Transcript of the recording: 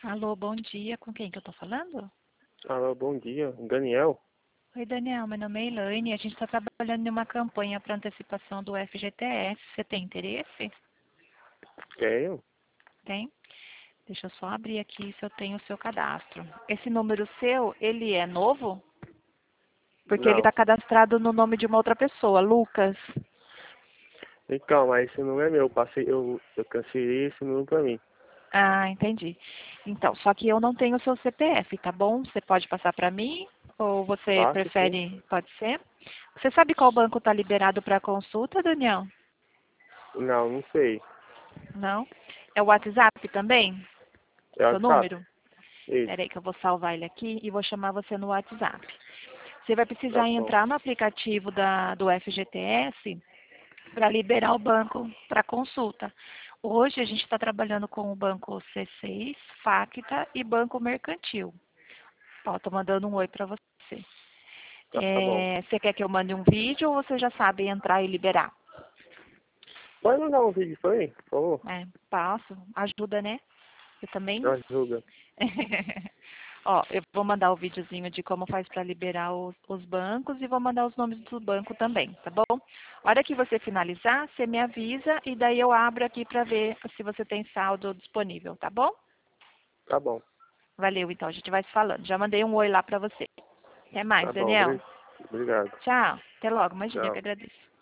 Alô, bom dia. Com quem que eu tô falando? Alô, bom dia. Daniel? Oi, Daniel. Meu nome é Elaine. A gente está trabalhando em uma campanha para antecipação do FGTS. Você tem interesse? Tenho? Tem? Deixa eu só abrir aqui se eu tenho o seu cadastro. Esse número seu, ele é novo? Porque ele Não. está cadastrado no nome de uma outra pessoa, Lucas. Então, mas esse número é meu. Eu cancelei esse número pra mim. Ah, entendi. Então, só que eu não tenho o seu CPF, tá bom? Você pode passar para mim? Ou você Passa, sim? prefere? Pode ser? Você sabe qual banco está liberado para consulta, Daniel? Não, não sei. Não? É o WhatsApp também? É Seu WhatsApp? número? Isso. Peraí que eu vou salvar ele aqui e vou chamar você no WhatsApp. Você vai Tá precisar bom. entrar no aplicativo do FGTS para liberar o banco para consulta. Hoje a gente está trabalhando com o banco C6, Facta e Banco Mercantil. Ó, tô mandando um oi para você. Tá bom. Você quer que eu mande um vídeo ou você já sabe entrar e liberar? Pode mandar um vídeo pra mim, por favor? Passo. Ajuda, né? Você também? Ajuda. Ó, eu vou mandar o videozinho de como faz para liberar os bancos e vou mandar os nomes do banco também, tá bom? A hora que você finalizar, você me avisa e daí eu abro aqui para ver se você tem saldo disponível, tá bom? Tá bom. Valeu, então, a gente vai se falando. Já mandei um oi lá para você. Até mais, Tá bom. Daniel. Obrigado. Tchau. Até logo. Imagina, eu que Tchau. agradeço.